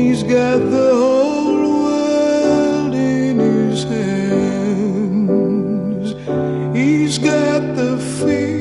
He's got the whole world in his hands. He's got the fear